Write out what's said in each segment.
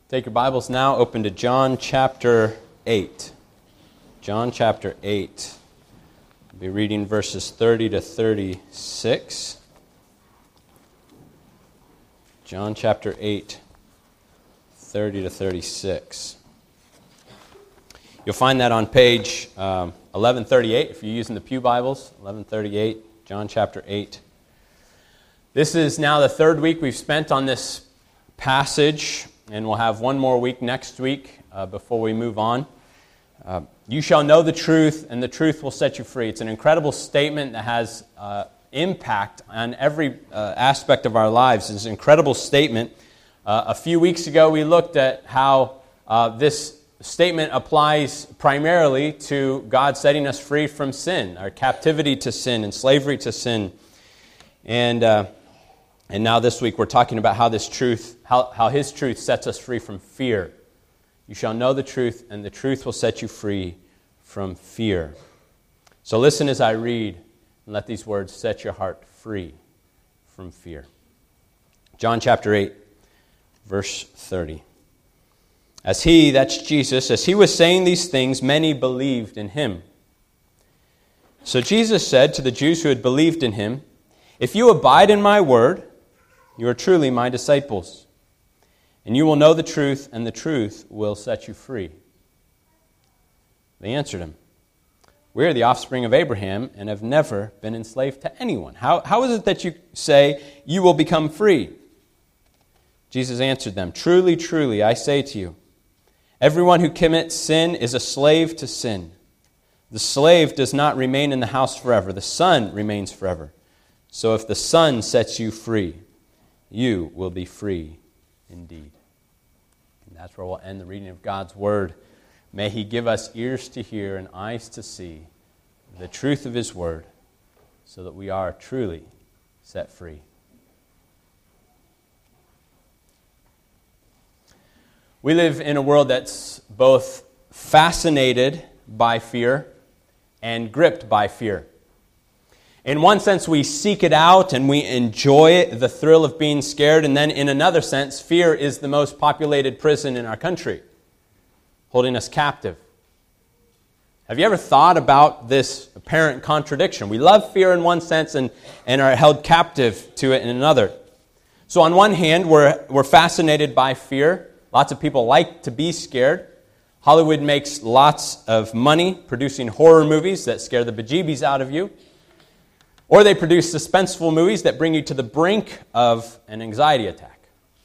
Take your Bibles now, open to John chapter 8. John chapter 8. We'll be reading verses 30 to 36. John chapter 8, 30 to 36. You'll find that on page 1138 if you're using the Pew Bibles. 1138, John chapter 8. This is now the third week we've spent on this passage, and we'll have one more week next week before we move on. You shall know the truth, and the truth will set you free. It's an incredible statement that has impact on every aspect of our lives. It's an incredible statement. A few weeks ago, we looked at how this statement applies primarily to God setting us free from sin, our captivity to sin and slavery to sin. And now this week we're talking about how this truth, how His truth sets us free from fear. You shall know the truth, and the truth will set you free from fear. So listen as I read, and let these words set your heart free from fear. John chapter 8, verse 30. As He, that's Jesus, as He was saying these things, many believed in Him. So Jesus said to the Jews who had believed in Him, "If you abide in my word, you are truly my disciples, and you will know the truth, and the truth will set you free." They answered Him, "We are the offspring of Abraham and have never been enslaved to anyone. How is it that you say you will become free?" Jesus answered them, "Truly, truly, I say to you, everyone who commits sin is a slave to sin. The slave does not remain in the house forever. The Son remains forever. So if the Son sets you free, you will be free indeed." And that's where we'll end the reading of God's Word. May He give us ears to hear and eyes to see the truth of His Word so that we are truly set free. We live in a world that's both fascinated by fear and gripped by fear. In one sense, we seek it out and we enjoy it, the thrill of being scared. And then in another sense, fear is the most populated prison in our country, holding us captive. Have you ever thought about this apparent contradiction? We love fear in one sense and are held captive to it in another. So on one hand, we're fascinated by fear. Lots of people like to be scared. Hollywood makes lots of money producing horror movies that scare the bejeebies out of you. Or they produce suspenseful movies that bring you to the brink of an anxiety attack.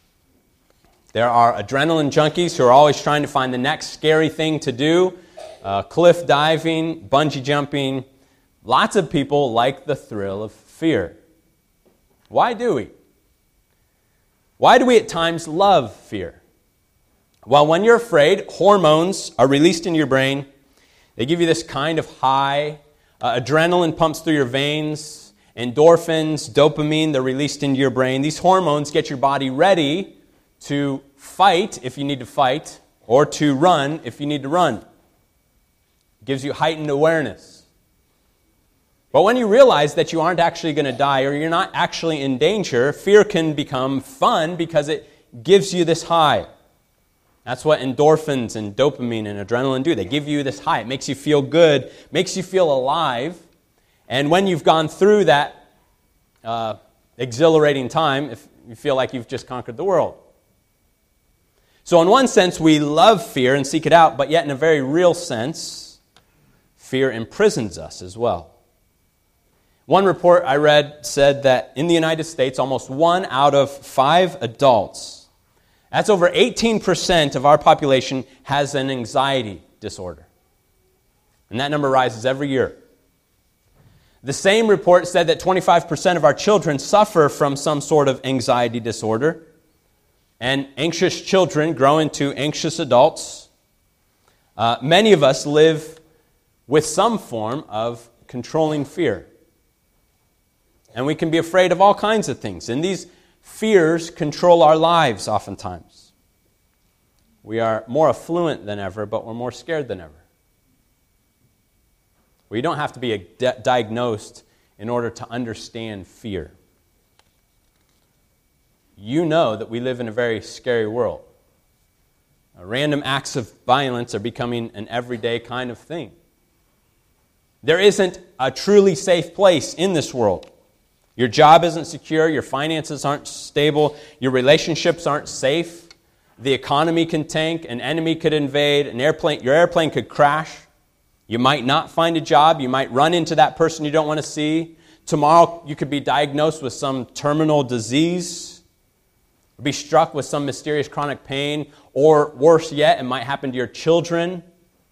There are adrenaline junkies who are always trying to find the next scary thing to do. Cliff diving, bungee jumping. Lots of people like the thrill of fear. Why do we? Why do we at times love fear? Well, when you're afraid, hormones are released in your brain. They give you this kind of high. Adrenaline pumps through your veins. Endorphins, dopamine, they're released into your brain. These hormones get your body ready to fight if you need to fight, or to run if you need to run. It gives you heightened awareness. But when you realize that you aren't actually going to die, or you're not actually in danger, fear can become fun because it gives you this high. That's what endorphins and dopamine and adrenaline do. They give you this high. It makes you feel good, makes you feel alive. And when you've gone through that exhilarating time, if you feel like you've just conquered the world. So in one sense, we love fear and seek it out, but yet in a very real sense, fear imprisons us as well. One report I read said that in the United States, almost 1 out of 5 adults, that's over 18% of our population, has an anxiety disorder. And that number rises every year. The same report said that 25% of our children suffer from some sort of anxiety disorder. And anxious children grow into anxious adults. Many of us live with some form of controlling fear. And we can be afraid of all kinds of things. And these fears control our lives oftentimes. We are more affluent than ever, but we're more scared than ever. We don't have to be diagnosed in order to understand fear. You know that we live in a very scary world. Random acts of violence are becoming an everyday kind of thing. There isn't a truly safe place in this world. Your job isn't secure, your finances aren't stable, your relationships aren't safe, the economy can tank, an enemy could invade, your airplane could crash, you might not find a job, you might run into that person you don't want to see. Tomorrow you could be diagnosed with some terminal disease, or be struck with some mysterious chronic pain, or worse yet, it might happen to your children.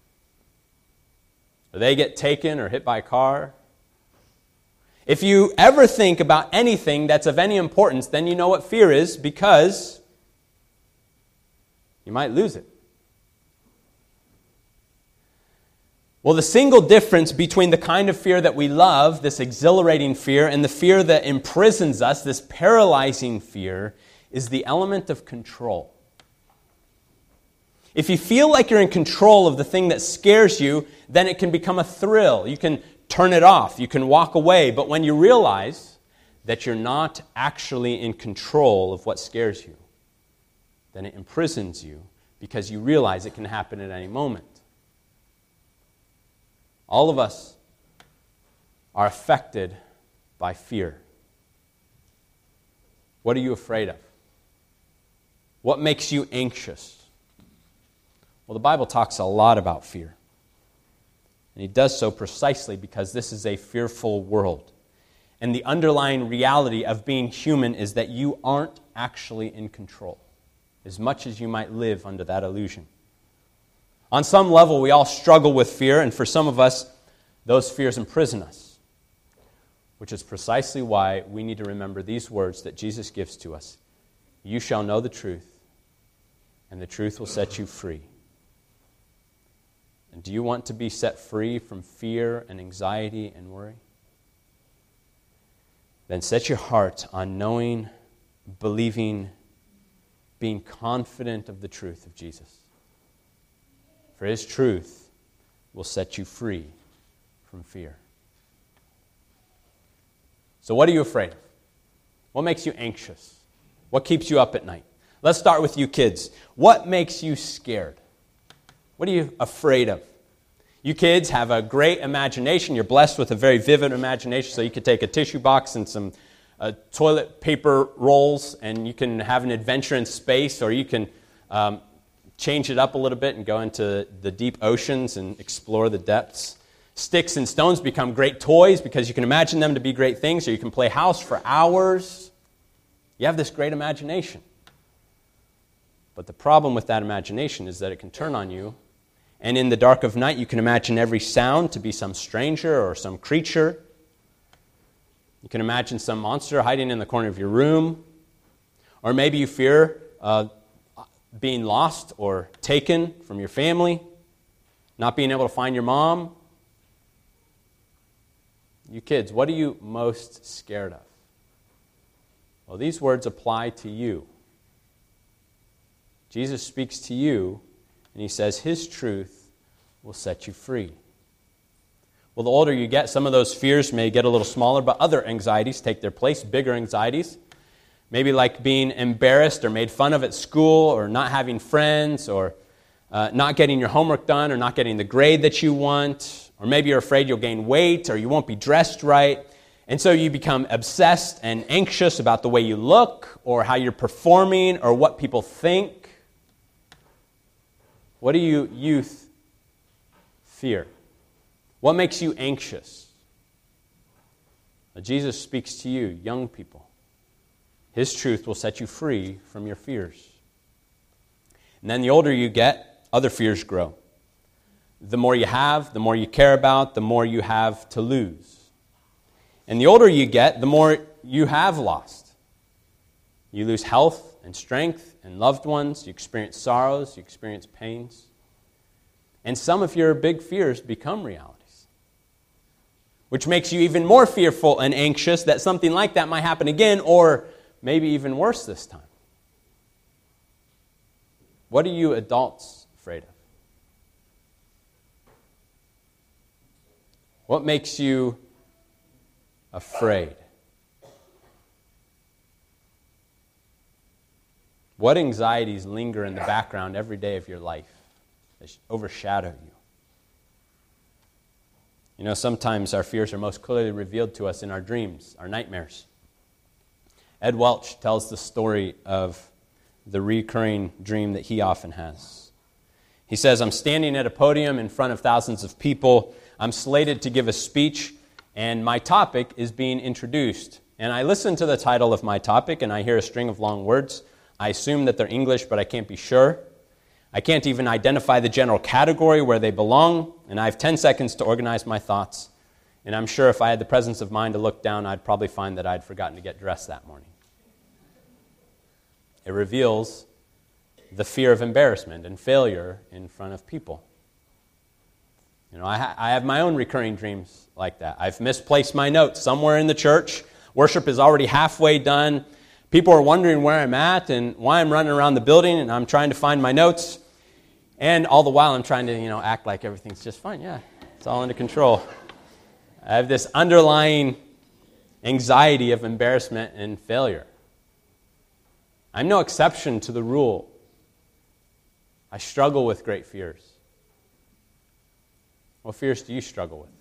Or they get taken or hit by a car. If you ever think about anything that's of any importance, then you know what fear is, because you might lose it. Well, the single difference between the kind of fear that we love, this exhilarating fear, and the fear that imprisons us, this paralyzing fear, is the element of control. If you feel like you're in control of the thing that scares you, then it can become a thrill. You can turn it off. You can walk away. But when you realize that you're not actually in control of what scares you, then it imprisons you because you realize it can happen at any moment. All of us are affected by fear. What are you afraid of? What makes you anxious? Well, the Bible talks a lot about fear. And he does so precisely because this is a fearful world. And the underlying reality of being human is that you aren't actually in control, as much as you might live under that illusion. On some level, we all struggle with fear, and for some of us, those fears imprison us, which is precisely why we need to remember these words that Jesus gives to us. You shall know the truth, and the truth will set you free. And do you want to be set free from fear and anxiety and worry? Then set your heart on knowing, believing, being confident of the truth of Jesus. For his truth will set you free from fear. So what are you afraid of? What makes you anxious? What keeps you up at night? Let's start with you kids. What makes you scared? What are you afraid of? You kids have a great imagination. You're blessed with a very vivid imagination, so you could take a tissue box and some toilet paper rolls, and you can have an adventure in space, or you can change it up a little bit and go into the deep oceans and explore the depths. Sticks and stones become great toys because you can imagine them to be great things, or you can play house for hours. You have this great imagination. But the problem with that imagination is that it can turn on you, and in the dark of night you can imagine every sound to be some stranger or some creature. You can imagine some monster hiding in the corner of your room, or maybe you fear being lost or taken from your family, not being able to find your mom. You kids, what are you most scared of? Well, these words apply to you. Jesus speaks to you, and he says his truth will set you free. Well, the older you get, some of those fears may get a little smaller, but other anxieties take their place, bigger anxieties. Maybe like being embarrassed or made fun of at school, or not having friends, or not getting your homework done, or not getting the grade that you want, or maybe you're afraid you'll gain weight, or you won't be dressed right. And so you become obsessed and anxious about the way you look, or how you're performing, or what people think. What do you youth fear? What makes you anxious? Well, Jesus speaks to you, young people. His truth will set you free from your fears. And then the older you get, other fears grow. The more you have, the more you care about, the more you have to lose. And the older you get, the more you have lost. You lose health and strength and loved ones. You experience sorrows. You experience pains. And some of your big fears become realities, which makes you even more fearful and anxious that something like that might happen again, or maybe even worse this time. What are you adults afraid of? What makes you afraid? What anxieties linger in the background every day of your life that overshadow you? You know, sometimes our fears are most clearly revealed to us in our dreams, our nightmares. Ed Welch tells the story of the recurring dream that he often has. He says, I'm standing at a podium in front of thousands of people. I'm slated to give a speech, and my topic is being introduced. And I listen to the title of my topic, and I hear a string of long words. I assume that they're English, but I can't be sure. I can't even identify the general category where they belong, and I have 10 seconds to organize my thoughts. And I'm sure if I had the presence of mind to look down, I'd probably find that I'd forgotten to get dressed that morning. It reveals the fear of embarrassment and failure in front of people. You know, I have my own recurring dreams like that. I've misplaced my notes somewhere in the church. Worship is already halfway done. People are wondering where I'm at and why I'm running around the building, and I'm trying to find my notes. And all the while, I'm trying to, act like everything's just fine. Yeah, it's all under control. I have this underlying anxiety of embarrassment and failure. I'm no exception to the rule. I struggle with great fears. What fears do you struggle with?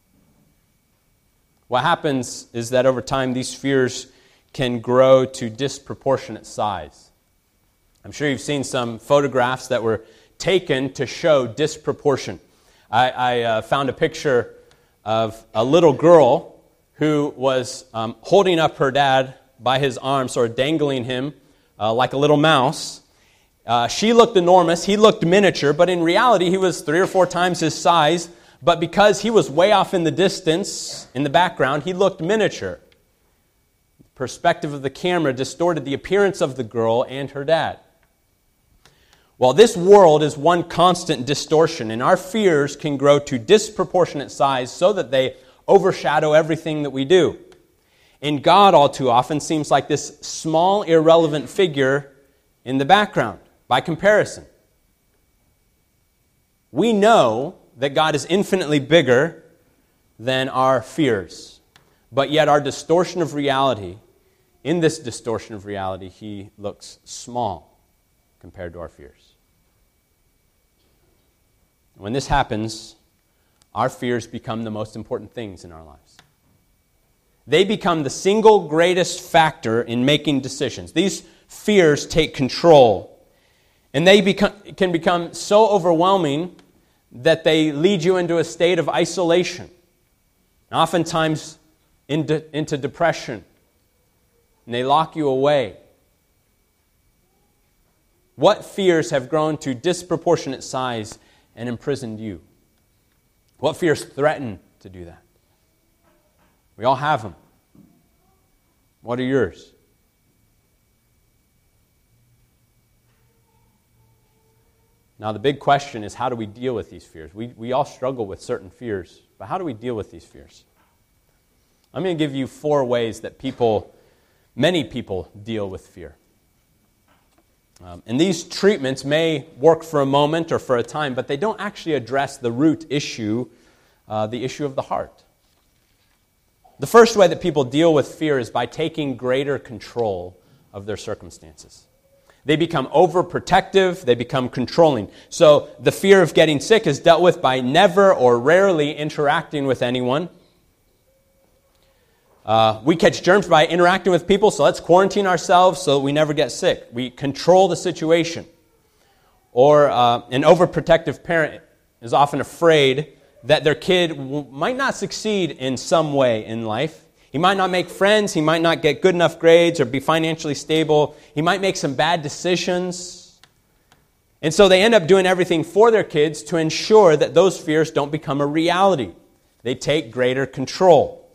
What happens is that over time, these fears can grow to disproportionate size. I'm sure you've seen some photographs that were taken to show disproportion. I found a picture of a little girl who was holding up her dad by his arm, sort of dangling him like a little mouse. She looked enormous, he looked miniature, but in reality he was 3 or 4 times his size. But because he was way off in the distance, in the background, he looked miniature. The perspective of the camera distorted the appearance of the girl and her dad. Well, this world is one constant distortion, and our fears can grow to disproportionate size so that they overshadow everything that we do. And God, all too often, seems like this small, irrelevant figure in the background, by comparison. We know that God is infinitely bigger than our fears, but yet our distortion of reality, in this distortion of reality, He looks small compared to our fears. When this happens, our fears become the most important things in our lives. They become the single greatest factor in making decisions. These fears take control, and they can become so overwhelming that they lead you into a state of isolation, and oftentimes into depression, and they lock you away. What fears have grown to disproportionate size and imprisoned you? What fears threaten to do that? We all have them. What are yours? Now, the big question is, how do we deal with these fears? We all struggle with certain fears, but how do we deal with these fears? I'm going to give you 4 ways that many people deal with fear. And these treatments may work for a moment or for a time, but they don't actually address the root issue, the issue of the heart. The first way that people deal with fear is by taking greater control of their circumstances. They become overprotective, they become controlling. So the fear of getting sick is dealt with by never or rarely interacting with anyone. We catch germs by interacting with people, so let's quarantine ourselves so that we never get sick. We control the situation. Or an overprotective parent is often afraid that their kid might not succeed in some way in life. He might not make friends, he might not get good enough grades or be financially stable. He might make some bad decisions. And so they end up doing everything for their kids to ensure that those fears don't become a reality. They take greater control.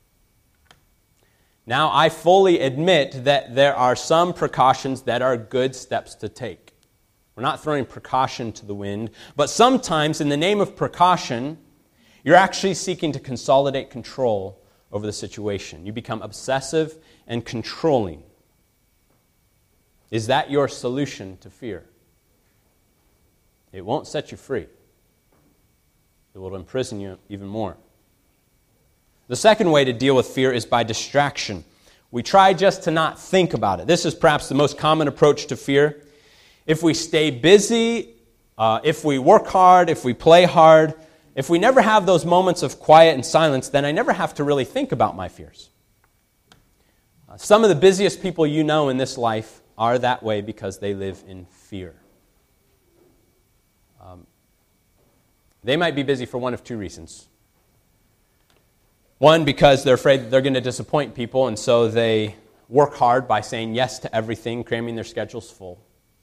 Now, I fully admit that there are some precautions that are good steps to take. We're not throwing precaution to the wind, but sometimes in the name of precaution, you're actually seeking to consolidate control over the situation. You become obsessive and controlling. Is that your solution to fear? It won't set you free. It will imprison you even more. The second way to deal with fear is by distraction. we try just to not think about it. This is perhaps the most common approach to fear. If we stay busy, if we work hard, if we play hard, if we never have those moments of quiet and silence, then I never have to really think about my fears. Some of the busiest people you know in this life are that way because they live in fear. They might be busy for one of two reasons. One, because they're afraid that they're going to disappoint people, and so they work hard by saying yes to everything, cramming their schedules full.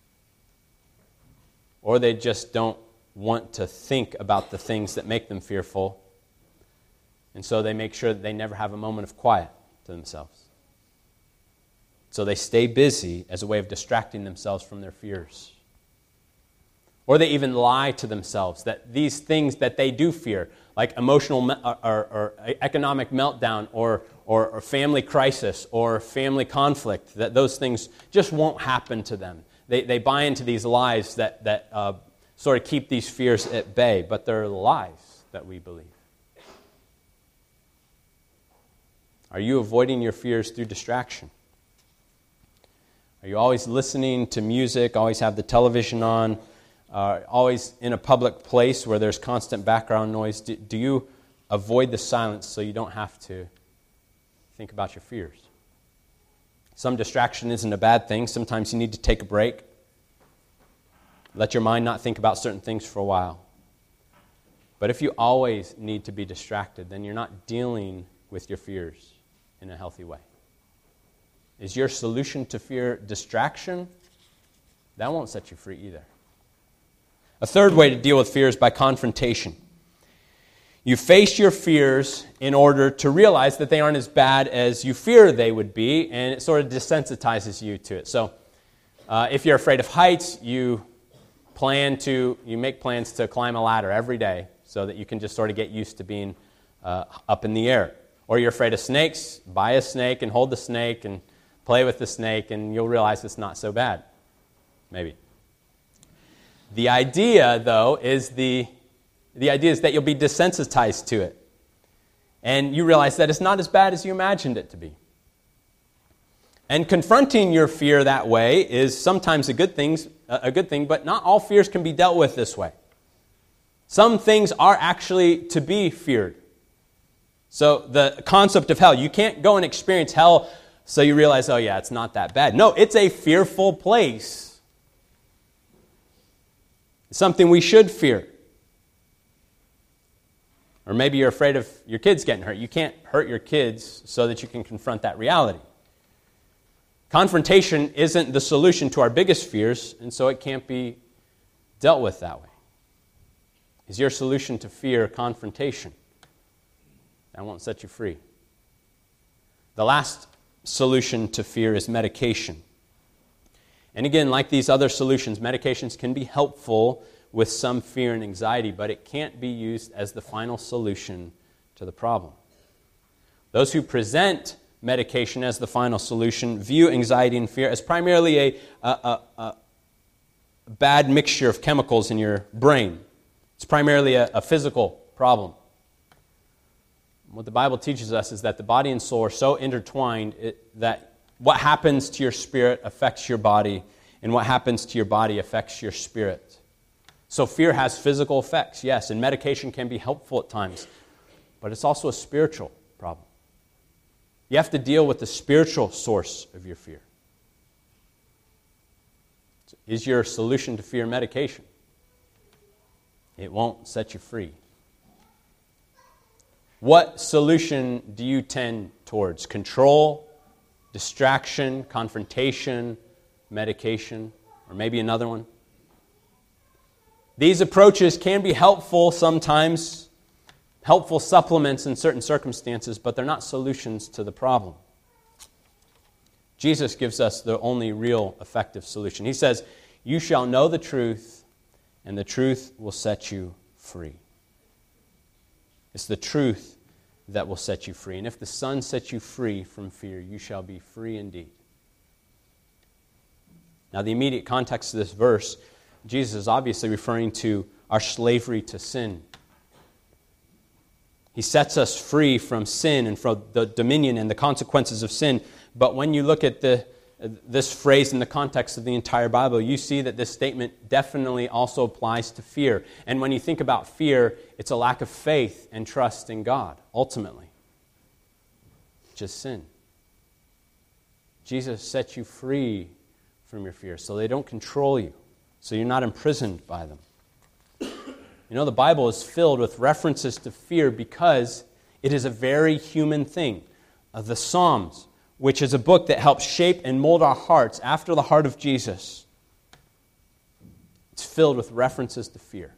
Or they just don't want to think about the things that make them fearful, and so they make sure that they never have a moment of quiet to themselves. So they stay busy as a way of distracting themselves from their fears. Or they even lie to themselves that these things that they do fear, like emotional or economic meltdown or family crisis or family conflict, that those things just won't happen to them. They buy into these lies that sort of keep these fears at bay, but they're lies that we believe. Are you avoiding your fears through distraction? Are you always listening to music, always have the television on, always in a public place where there's constant background noise? Do you avoid the silence so you don't have to think about your fears? Some distraction isn't a bad thing. Sometimes you need to take a break. Let your mind not think about certain things for a while. But if you always need to be distracted, then you're not dealing with your fears in a healthy way. Is your solution to fear distraction? That won't set you free either. A third way to deal with fear is by confrontation. You face your fears in order to realize that they aren't as bad as you fear they would be, and it sort of desensitizes you to it. So if you're afraid of heights, you make plans to climb a ladder every day so that you can just sort of get used to being up in the air. Or you're afraid of snakes, buy a snake and hold the snake and play with the snake, and you'll realize it's not so bad. Maybe. The idea, though, is the idea is that you'll be desensitized to it. And you realize that it's not as bad as you imagined it to be. And confronting your fear that way is sometimes a good thing, but not all fears can be dealt with this way. Some things are actually to be feared. So the concept of hell, you can't go and experience hell so you realize, oh yeah, it's not that bad. No, it's a fearful place. It's something we should fear. Or maybe you're afraid of your kids getting hurt. You can't hurt your kids so that you can confront that reality. Confrontation isn't the solution to our biggest fears, and so it can't be dealt with that way. Is your solution to fear confrontation? That won't set you free. The last solution to fear is medication. And again, like these other solutions, medications can be helpful with some fear and anxiety, but it can't be used as the final solution to the problem. Those who present medication as the final solution view anxiety and fear as primarily a bad mixture of chemicals in your brain. It's primarily a physical problem. What the Bible teaches us is that the body and soul are so intertwined that what happens to your spirit affects your body, and what happens to your body affects your spirit. So fear has physical effects, yes, and medication can be helpful at times, but it's also a spiritual problem. You have to deal with the spiritual source of your fear. Is your solution to fear medication? It won't set you free. What solution do you tend towards? Control, distraction, confrontation, medication, or maybe another one? These approaches can be helpful sometimes, helpful supplements in certain circumstances, but they're not solutions to the problem. Jesus gives us the only real effective solution. He says, "You shall know the truth, and the truth will set you free." It's the truth that will set you free. And if the Son sets you free from fear, you shall be free indeed. Now, the immediate context of this verse, Jesus is obviously referring to our slavery to sin. He sets us free from sin and from the dominion and the consequences of sin But when you look at this phrase in the context of the entire Bible, you see that this statement definitely also applies to fear. And when you think about fear, it's a lack of faith and trust in God, ultimately. Just sin. Jesus sets you free from your fears, so they don't control you, so you're not imprisoned by them. You know, the Bible is filled with references to fear because it is a very human thing. The Psalms, which is a book that helps shape and mold our hearts after the heart of Jesus, it's filled with references to fear.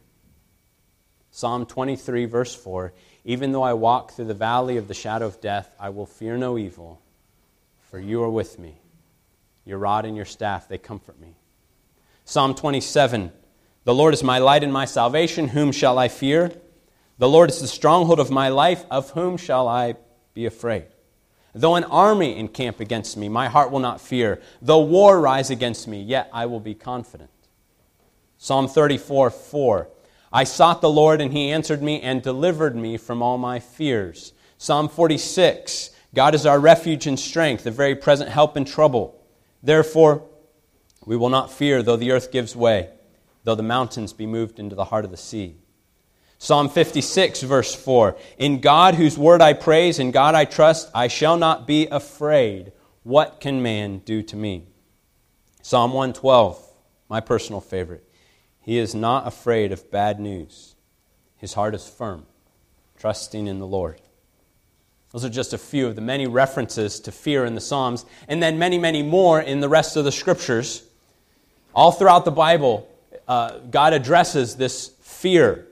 Psalm 23, verse 4, "Even though I walk through the valley of the shadow of death, I will fear no evil, for you are with me. Your rod and your staff, they comfort me." Psalm 27, "The Lord is my light and my salvation, whom shall I fear? The Lord is the stronghold of my life, of whom shall I be afraid? Though an army encamp against me, my heart will not fear. Though war rise against me, yet I will be confident." Psalm 34, 4, "I sought the Lord, and He answered me and delivered me from all my fears." Psalm 46, "God is our refuge and strength, a very present help in trouble. Therefore, we will not fear, though the earth gives way, though the mountains be moved into the heart of the sea." Psalm 56, verse 4, "In God whose word I praise, in God I trust, I shall not be afraid. What can man do to me?" Psalm 112, my personal favorite, "He is not afraid of bad news. His heart is firm, trusting in the Lord." Those are just a few of the many references to fear in the Psalms, and then many, many more in the rest of the Scriptures. All throughout the Bible, God addresses this fear.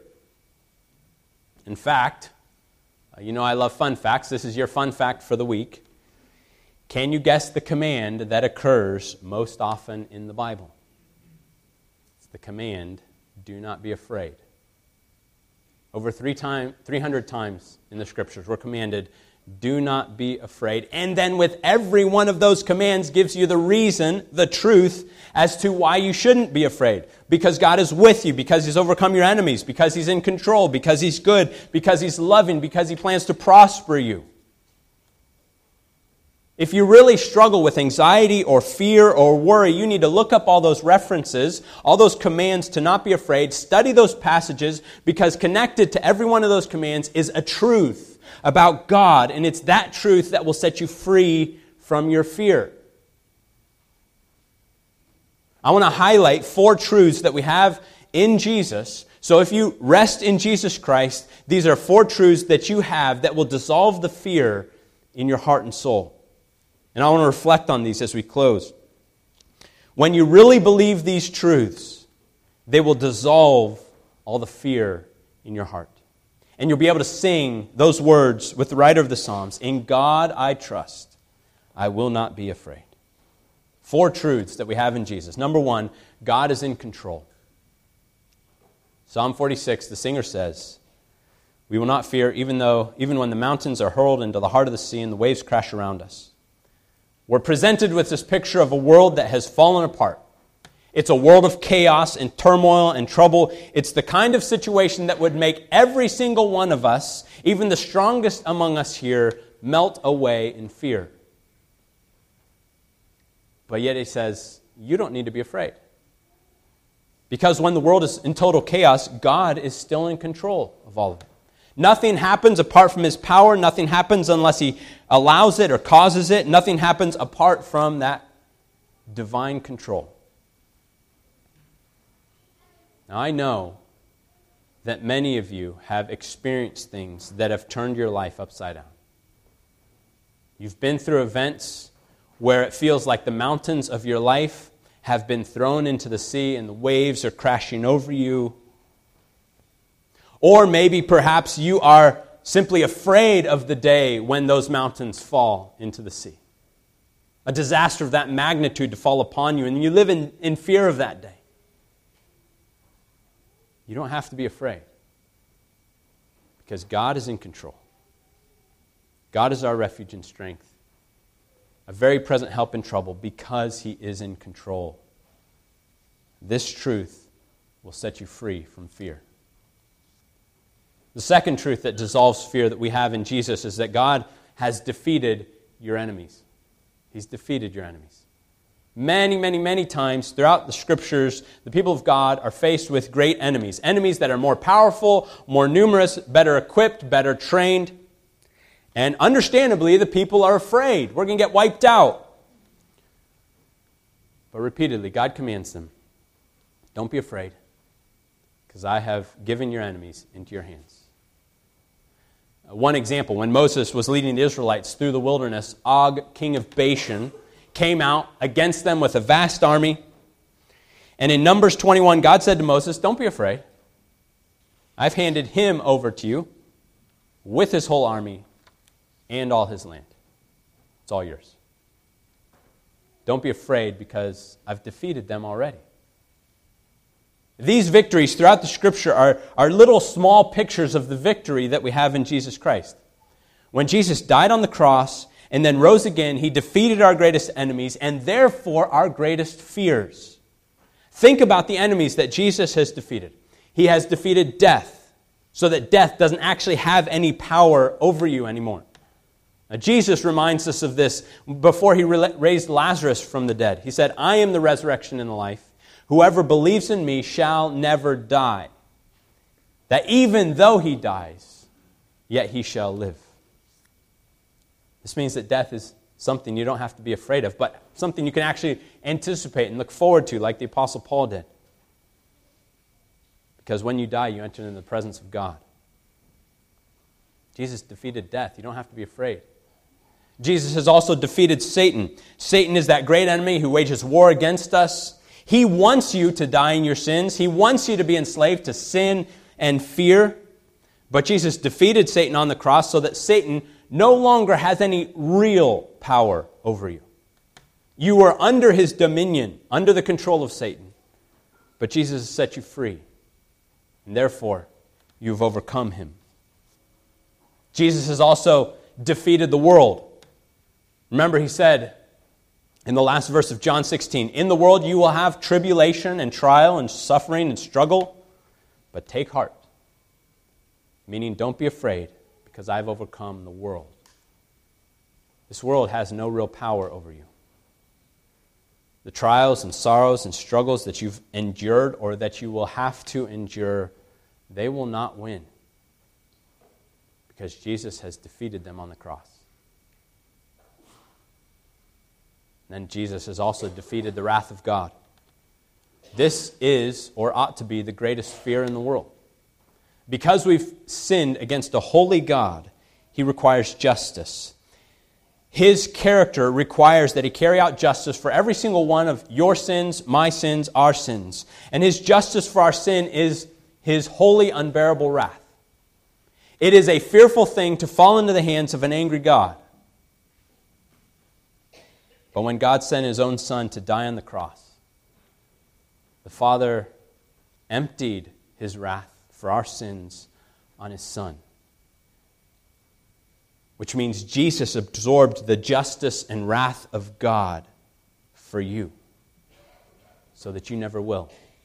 In fact, you know I love fun facts. This is your fun fact for the week. Can you guess the command that occurs most often in the Bible? It's the command, "Do not be afraid." Over 300 times in the Scriptures we're commanded, "Do not be afraid." And then with every one of those commands gives you the reason, the truth, as to why you shouldn't be afraid. Because God is with you, because He's overcome your enemies, because He's in control, because He's good, because He's loving, because He plans to prosper you. If you really struggle with anxiety or fear or worry, you need to look up all those references, all those commands to not be afraid, study those passages, because connected to every one of those commands is a truth about God, and it's that truth that will set you free from your fear. I want to highlight 4 truths that we have in Jesus. So if you rest in Jesus Christ, these are 4 truths that you have that will dissolve the fear in your heart and soul. And I want to reflect on these as we close. When you really believe these truths, they will dissolve all the fear in your heart. And you'll be able to sing those words with the writer of the Psalms, "In God I trust, I will not be afraid." 4 truths that we have in Jesus. Number 1, God is in control. Psalm 46, the singer says, "We will not fear even when the mountains are hurled into the heart of the sea and the waves crash around us." We're presented with this picture of a world that has fallen apart. It's a world of chaos and turmoil and trouble. It's the kind of situation that would make every single one of us, even the strongest among us here, melt away in fear. But yet he says, you don't need to be afraid. Because when the world is in total chaos, God is still in control of all of it. Nothing happens apart from His power. Nothing happens unless He allows it or causes it. Nothing happens apart from that divine control. Now, I know that many of you have experienced things that have turned your life upside down. You've been through events where it feels like the mountains of your life have been thrown into the sea and the waves are crashing over you. Or maybe perhaps you are simply afraid of the day when those mountains fall into the sea. A disaster of that magnitude to fall upon you, and you live in fear of that day. You don't have to be afraid, because God is in control. God is our refuge and strength, a very present help in trouble, because He is in control. This truth will set you free from fear. The second truth that dissolves fear that we have in Jesus is that God has defeated your enemies. He's defeated your enemies. Many, many, many times throughout the Scriptures, the people of God are faced with great enemies. Enemies that are more powerful, more numerous, better equipped, better trained. And understandably, the people are afraid. We're going to get wiped out. But repeatedly, God commands them, don't be afraid, because I have given your enemies into your hands. One example, when Moses was leading the Israelites through the wilderness, Og, king of Bashan, came out against them with a vast army. And in Numbers 21, God said to Moses, don't be afraid. I've handed him over to you with his whole army and all his land. It's all yours. Don't be afraid because I've defeated them already. These victories throughout the Scripture are little small pictures of the victory that we have in Jesus Christ. When Jesus died on the cross and then rose again, He defeated our greatest enemies and therefore our greatest fears. Think about the enemies that Jesus has defeated. He has defeated death so that death doesn't actually have any power over you anymore. Now, Jesus reminds us of this before He raised Lazarus from the dead. He said, I am the resurrection and the life. Whoever believes in me shall never die. That even though he dies, yet he shall live. This means that death is something you don't have to be afraid of, but something you can actually anticipate and look forward to, like the Apostle Paul did. Because when you die, you enter into the presence of God. Jesus defeated death. You don't have to be afraid. Jesus has also defeated Satan. Satan is that great enemy who wages war against us. He wants you to die in your sins. He wants you to be enslaved to sin and fear. But Jesus defeated Satan on the cross so that Satan no longer has any real power over you. You were under his dominion, under the control of Satan. But Jesus has set you free. And therefore, you've overcome him. Jesus has also defeated the world. Remember, he said in the last verse of John 16, in the world you will have tribulation and trial and suffering and struggle, but take heart. Meaning, don't be afraid, because I've overcome the world. This world has no real power over you. The trials and sorrows and struggles that you've endured or that you will have to endure, they will not win, because Jesus has defeated them on the cross. Then Jesus has also defeated the wrath of God. This is, or ought to be, the greatest fear in the world. Because we've sinned against a holy God, He requires justice. His character requires that He carry out justice for every single one of your sins, my sins, our sins. And His justice for our sin is His holy, unbearable wrath. It is a fearful thing to fall into the hands of an angry God. But when God sent His own Son to die on the cross, the Father emptied His wrath for our sins on His Son. Which means Jesus absorbed the justice and wrath of God for you, so that you never will.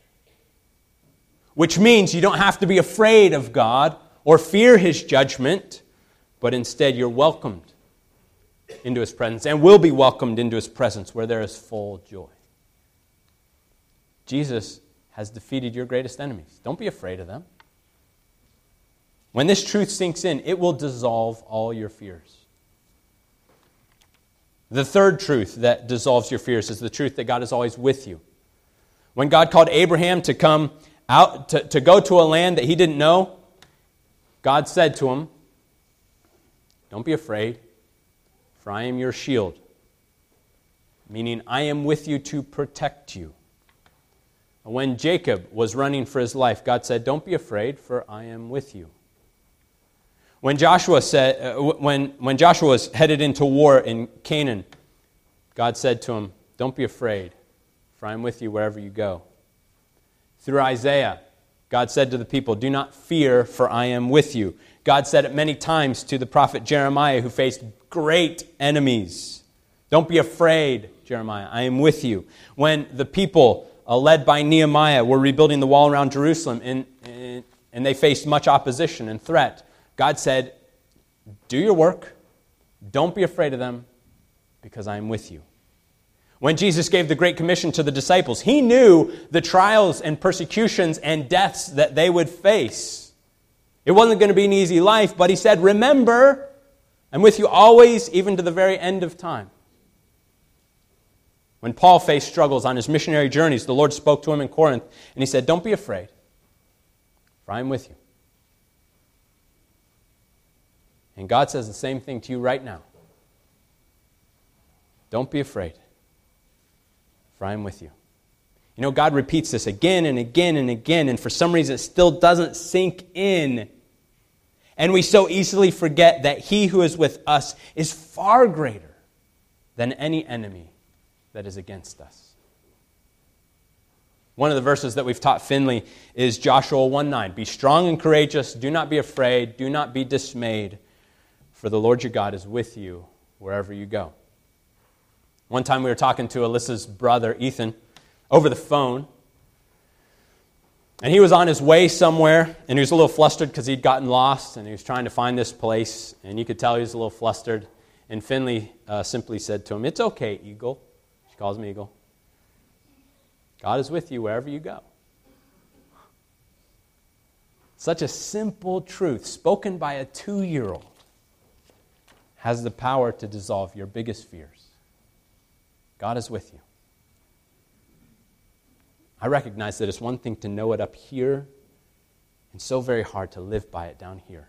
Which means you don't have to be afraid of God or fear His judgment, but instead you're welcomed into His presence and will be welcomed into His presence where there is full joy. Jesus has defeated your greatest enemies. Don't be afraid of them. When this truth sinks in, it will dissolve all your fears. The third truth that dissolves your fears is the truth that God is always with you. When God called Abraham to come out, to go to a land that he didn't know, God said to him, don't be afraid, for I am your shield. Meaning, I am with you to protect you. When Jacob was running for his life, God said, don't be afraid, for I am with you. When Joshua when Joshua was headed into war in Canaan, God said to him, don't be afraid, for I am with you wherever you go. Through Isaiah, God said to the people, do not fear, for I am with you. God said it many times to the prophet Jeremiah, who faced great enemies. Don't be afraid, Jeremiah, I am with you. When the people, led by Nehemiah, were rebuilding the wall around Jerusalem, and they faced much opposition and threat, God said, do your work, don't be afraid of them, because I am with you. When Jesus gave the Great Commission to the disciples, he knew the trials and persecutions and deaths that they would face. It wasn't going to be an easy life, but he said, remember, I'm with you always, even to the very end of time. When Paul faced struggles on his missionary journeys, the Lord spoke to him in Corinth, and he said, don't be afraid, for I am with you. And God says the same thing to you right now. Don't be afraid, for I am with you. You know, God repeats this again and again and again, and for some reason it still doesn't sink in. And we so easily forget that he who is with us is far greater than any enemy that is against us. One of the verses that we've taught Finley is Joshua 1:9. Be strong and courageous, do not be afraid, do not be dismayed, for the Lord your God is with you wherever you go. One time we were talking to Alyssa's brother, Ethan, over the phone. And he was on his way somewhere, and he was a little flustered because he'd gotten lost, and he was trying to find this place, and you could tell he was a little flustered. And Finley simply said to him, it's okay, Eagle. She calls me Eagle. God is with you wherever you go. Such a simple truth, spoken by a 2-year-old, has the power to dissolve your biggest fears. God is with you. I recognize that it's one thing to know it up here, and so very hard to live by it down here.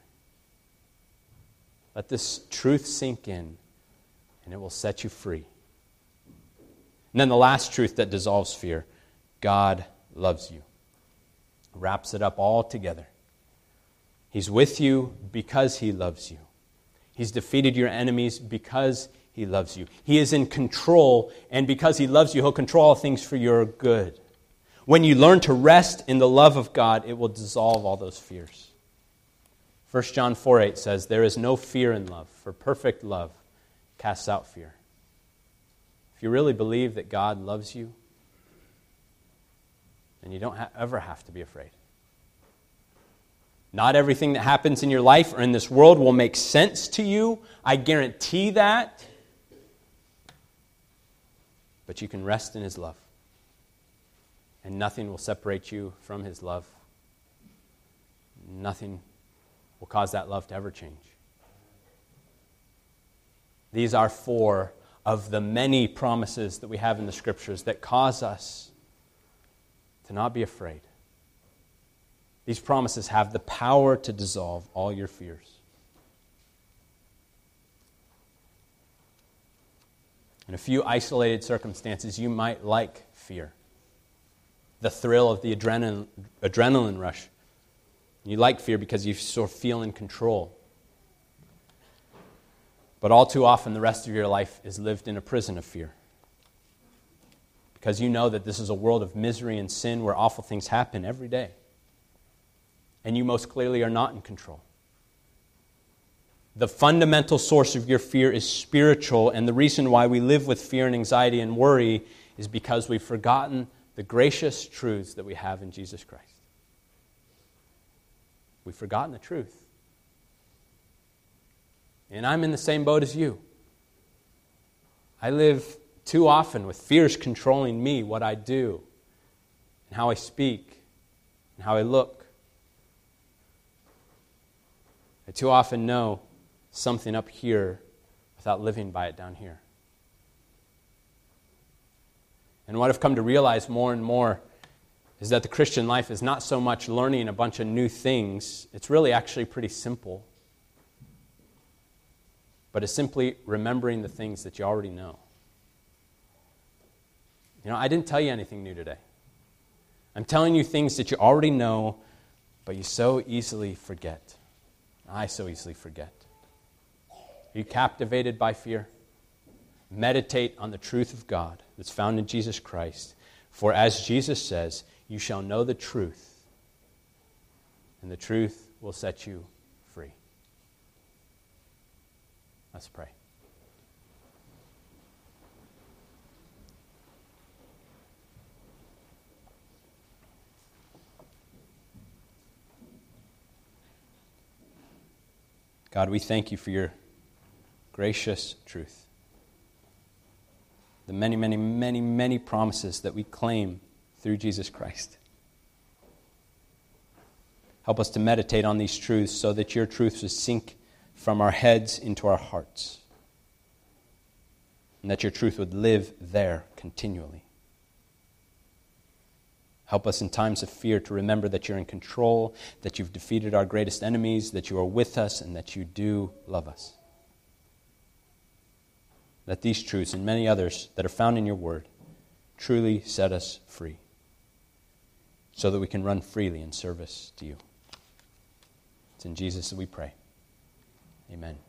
Let this truth sink in, and it will set you free. And then the last truth that dissolves fear, God loves you. Wraps it up all together. He's with you because he loves you. He's defeated your enemies because he loves you. He is in control, and because he loves you, he'll control all things for your good. When you learn to rest in the love of God, it will dissolve all those fears. 1 John 4:8 says, there is no fear in love, for perfect love casts out fear. If you really believe that God loves you, then you don't ever have to be afraid. Not everything that happens in your life or in this world will make sense to you. I guarantee that. But you can rest in his love. And nothing will separate you from his love. Nothing will cause that love to ever change. These are 4 of the many promises that we have in the Scriptures that cause us to not be afraid. These promises have the power to dissolve all your fears. In a few isolated circumstances, you might like fear. The thrill of the adrenaline rush. You like fear because you sort of feel in control. But all too often, the rest of your life is lived in a prison of fear. Because you know that this is a world of misery and sin where awful things happen every day. And you most clearly are not in control. The fundamental source of your fear is spiritual, and the reason why we live with fear and anxiety and worry is because we've forgotten the gracious truths that we have in Jesus Christ. We've forgotten the truth. And I'm in the same boat as you. I live too often with fears controlling me, what I do, and how I speak, and how I look. I too often know something up here without living by it down here. And what I've come to realize more and more is that the Christian life is not so much learning a bunch of new things. It's really actually pretty simple. But it's simply remembering the things that you already know. You know, I didn't tell you anything new today. I'm telling you things that you already know, but you so easily forget. I so easily forget. Are you captivated by fear? Meditate on the truth of God that's found in Jesus Christ. For as Jesus says, you shall know the truth, and the truth will set you free. Let's pray. God, we thank you for your gracious truth. the many, many, many, many promises that we claim through Jesus Christ. Help us to meditate on these truths so that your truths would sink from our heads into our hearts, and that your truth would live there continually. Help us in times of fear to remember that you're in control, that you've defeated our greatest enemies, that you are with us, and that you do love us. Let these truths and many others that are found in your word truly set us free, so that we can run freely in service to you. It's in Jesus that we pray. Amen.